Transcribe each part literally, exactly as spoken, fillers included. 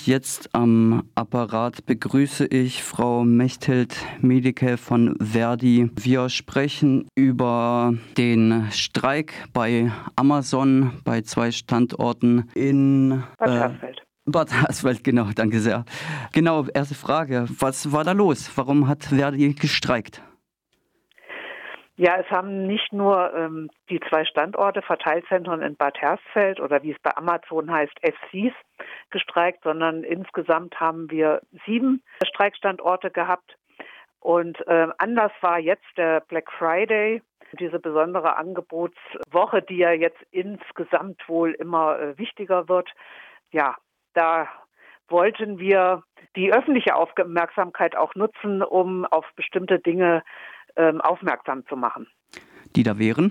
jetzt am Apparat begrüße ich Frau Mechthild-Medicke von Verdi. Wir sprechen über den Streik bei Amazon bei zwei Standorten in Bad Hersfeld. Äh, Bad Hersfeld, genau, danke sehr. Genau, erste Frage. Was war da los? Warum hat Verdi gestreikt? Ja, es haben nicht nur ähm, die zwei Standorte, Verteilzentren in Bad Hersfeld oder wie es bei Amazon heißt, F Cs, gestreikt, sondern insgesamt haben wir sieben Streikstandorte gehabt. Und äh, Anlass war jetzt der Black Friday, diese besondere Angebotswoche, die ja jetzt insgesamt wohl immer äh, wichtiger wird. Ja, da wollten wir die öffentliche Aufmerksamkeit auch nutzen, um auf bestimmte Dinge ähm, aufmerksam zu machen. Die da wären?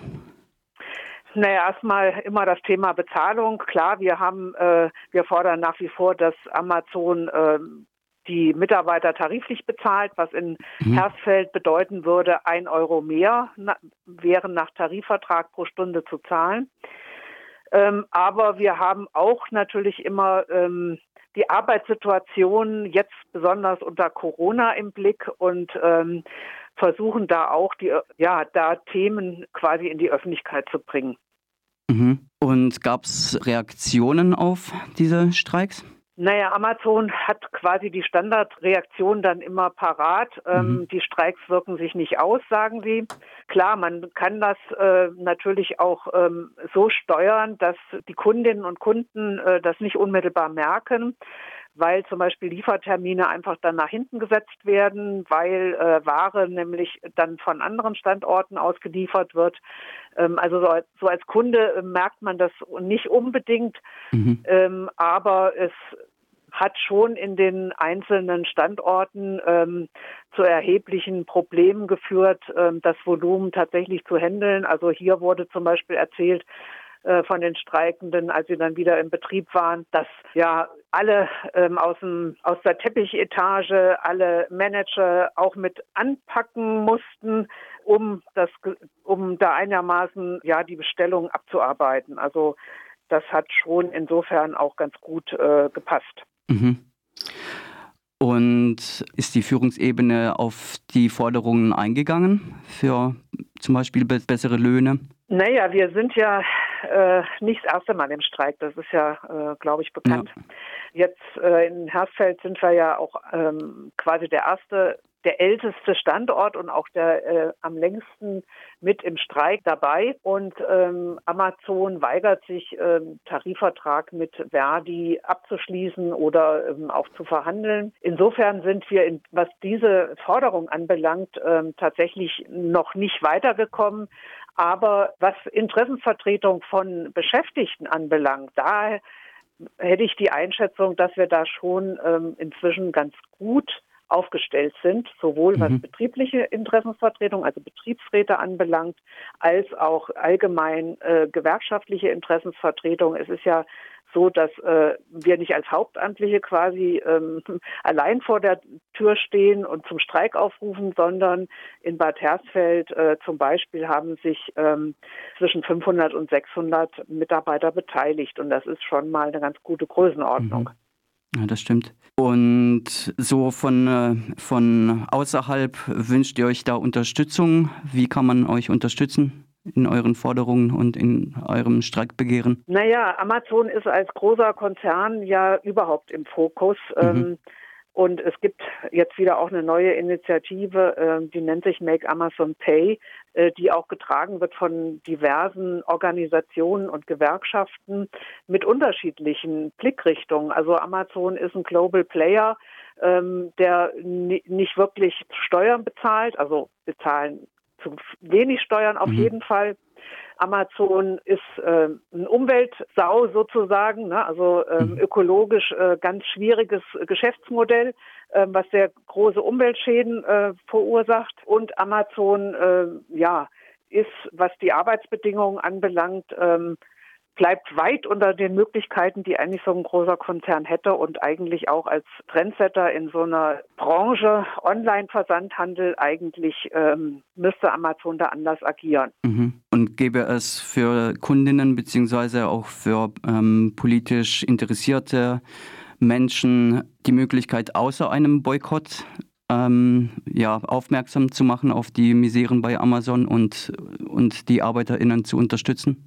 Naja, erstmal immer das Thema Bezahlung. Klar, wir haben, äh, wir fordern nach wie vor, dass Amazon äh, die Mitarbeiter tariflich bezahlt, was in mhm. Hersfeld bedeuten würde, ein Euro mehr na, wären nach Tarifvertrag pro Stunde zu zahlen. Ähm, aber wir haben auch natürlich immer ähm, die Arbeitssituation jetzt besonders unter Corona im Blick und ähm, versuchen da auch die, ja, da Themen quasi in die Öffentlichkeit zu bringen. Mhm. Und gab es Reaktionen auf diese Streiks? Naja, Amazon hat quasi die Standardreaktion dann immer parat. Ähm, mhm. Die Streiks wirken sich nicht aus, sagen sie. Klar, man kann das äh, natürlich auch ähm, so steuern, dass die Kundinnen und Kunden äh, das nicht unmittelbar merken, weil zum Beispiel Liefertermine einfach dann nach hinten gesetzt werden, weil äh, Ware nämlich dann von anderen Standorten ausgeliefert wird. Ähm, also so als, so als Kunde äh, merkt man das nicht unbedingt, mhm. ähm, aber es hat schon in den einzelnen Standorten ähm, zu erheblichen Problemen geführt, ähm, das Volumen tatsächlich zu handeln. Also hier wurde zum Beispiel erzählt, von den Streikenden, als sie dann wieder im Betrieb waren, dass ja alle ähm, aus, dem, aus der Teppichetage, alle Manager auch mit anpacken mussten, um das, um da einigermaßen ja die Bestellung abzuarbeiten. Also das hat schon insofern auch ganz gut äh, gepasst. Mhm. Und ist die Führungsebene auf die Forderungen eingegangen für zum Beispiel be- bessere Löhne? Naja, wir sind ja äh, nicht das erste Mal im Streik, das ist ja, äh, glaube ich, bekannt. Ja. Jetzt äh, in Hersfeld sind wir ja auch ähm, quasi der erste, der älteste Standort und auch der äh, am längsten mit im Streik dabei. Und ähm, Amazon weigert sich, ähm, Tarifvertrag mit Verdi abzuschließen oder ähm, auch zu verhandeln. Insofern sind wir, in, was diese Forderung anbelangt, ähm, tatsächlich noch nicht weitergekommen. Aber was Interessenvertretung von Beschäftigten anbelangt, da hätte ich die Einschätzung, dass wir da schon ähm, inzwischen ganz gut aufgestellt sind, sowohl was mhm. betriebliche Interessenvertretung, also Betriebsräte anbelangt, als auch allgemein äh, gewerkschaftliche Interessensvertretung. Es ist ja so, dass äh, wir nicht als Hauptamtliche quasi ähm, allein vor der Tür stehen und zum Streik aufrufen, sondern in Bad Hersfeld äh, zum Beispiel haben sich ähm, zwischen fünfhundert und sechshundert Mitarbeiter beteiligt. Und das ist schon mal eine ganz gute Größenordnung. Mhm. Ja, das stimmt. Und so von, von außerhalb wünscht ihr euch da Unterstützung? Wie kann man euch unterstützen in euren Forderungen und in eurem Streikbegehren? Naja, Amazon ist als großer Konzern ja überhaupt im Fokus. Mhm. Und es gibt jetzt wieder auch eine neue Initiative, die nennt sich Make Amazon Pay, die auch getragen wird von diversen Organisationen und Gewerkschaften mit unterschiedlichen Blickrichtungen. Also Amazon ist ein Global Player, der nicht wirklich Steuern bezahlt, also bezahlen zu wenig Steuern auf mhm. jeden Fall. Amazon ist äh, ein Umweltsau sozusagen, ne? Also ähm, ökologisch äh, ganz schwieriges Geschäftsmodell, äh, was sehr große Umweltschäden äh, verursacht. Und Amazon äh, ja ist, was die Arbeitsbedingungen anbelangt, ähm, bleibt weit unter den Möglichkeiten, die eigentlich so ein großer Konzern hätte und eigentlich auch als Trendsetter in so einer Branche Online-Versandhandel eigentlich ähm, müsste Amazon da anders agieren. Mhm. Und gäbe es für Kundinnen beziehungsweise auch für ähm, politisch interessierte Menschen die Möglichkeit, außer einem Boykott ähm, ja, aufmerksam zu machen auf die Miseren bei Amazon und, und die ArbeiterInnen zu unterstützen?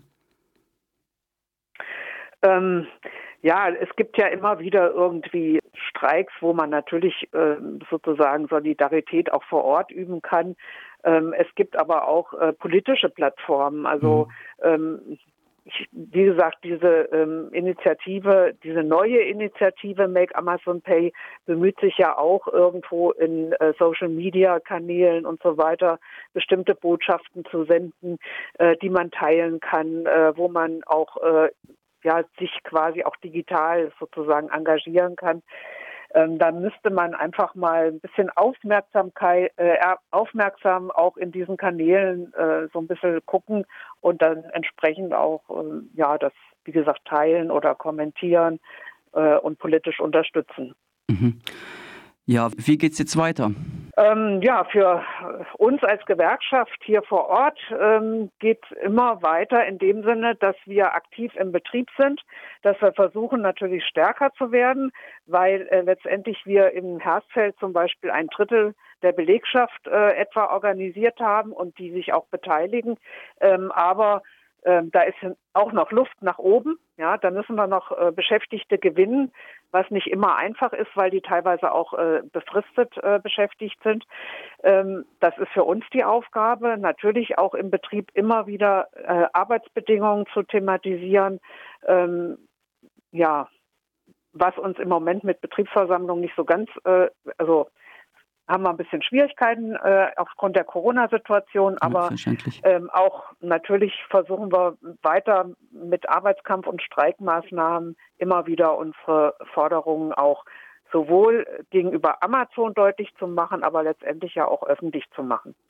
Ähm, ja, es gibt ja immer wieder irgendwie Streiks, wo man natürlich äh, sozusagen Solidarität auch vor Ort üben kann. Ähm, es gibt aber auch äh, politische Plattformen. Also mhm. ähm, ich, wie gesagt, diese ähm, Initiative, diese neue Initiative Make Amazon Pay bemüht sich ja auch irgendwo in äh, Social-Media-Kanälen und so weiter bestimmte Botschaften zu senden, äh, die man teilen kann, äh, wo man auch äh, ja, sich quasi auch digital sozusagen engagieren kann. Ähm, da müsste man einfach mal ein bisschen Aufmerksamkeit, äh, aufmerksam auch in diesen Kanälen äh, so ein bisschen gucken und dann entsprechend auch, äh, ja, das, wie gesagt, teilen oder kommentieren äh, und politisch unterstützen. Mhm. Ja, wie geht's jetzt weiter? Ähm, ja, für uns als Gewerkschaft hier vor Ort ähm, geht es immer weiter in dem Sinne, dass wir aktiv im Betrieb sind, dass wir versuchen natürlich stärker zu werden, weil äh, letztendlich wir im Hersfeld zum Beispiel ein Drittel der Belegschaft äh, etwa organisiert haben und die sich auch beteiligen. Ähm, aber ähm, da ist auch noch Luft nach oben. Ja, da müssen wir noch äh, Beschäftigte gewinnen, was nicht immer einfach ist, weil die teilweise auch äh, befristet äh, beschäftigt sind. Ähm, das ist für uns die Aufgabe, natürlich auch im Betrieb immer wieder äh, Arbeitsbedingungen zu thematisieren. Ähm, ja, was uns im Moment mit Betriebsversammlungen nicht so ganz, äh, also haben wir ein bisschen Schwierigkeiten äh, aufgrund der Corona-Situation, aber ähm, auch natürlich versuchen wir weiter mit Arbeitskampf- und Streikmaßnahmen immer wieder unsere Forderungen auch sowohl gegenüber Amazon deutlich zu machen, aber letztendlich ja auch öffentlich zu machen.